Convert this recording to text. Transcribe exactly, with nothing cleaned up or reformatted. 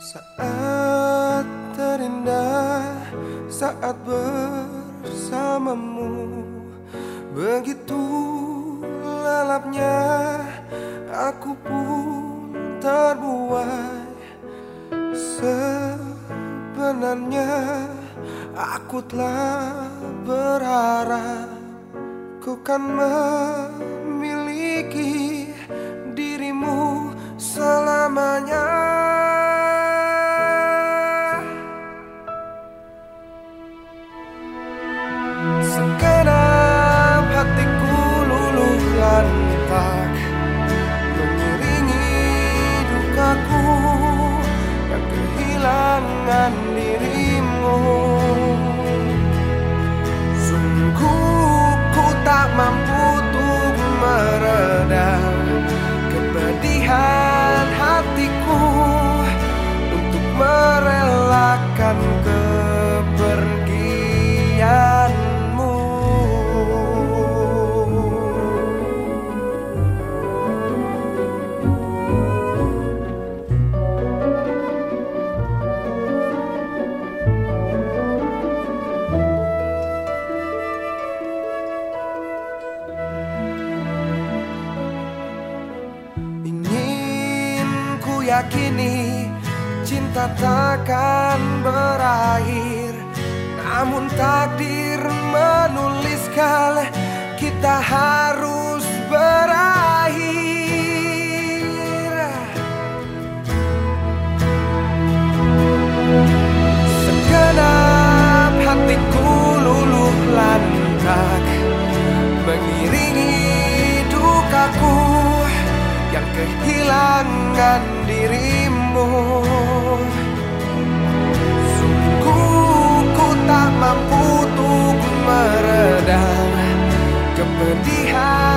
Saat terindah, saat bersamamu, begitu lelapnya aku pun terbuai. Sebenarnya aku telah berharap ku kan memiliki dirimu selamanya. Segenap hatiku luluh lantak mengiringi dukaku yang kehilangan dirimu. Sungguh ku tak mampu untuk meredam kepedihan hatiku untuk merelakan kepergianmu. Yakini cinta takkan berakhir, namun takdir menuliskan kita harus berakhir. Segenap hatiku luluh lantak mengiringi dukaku yang kehilangan dirimu. Sungguh ku tak mampu untuk meredam kepedihan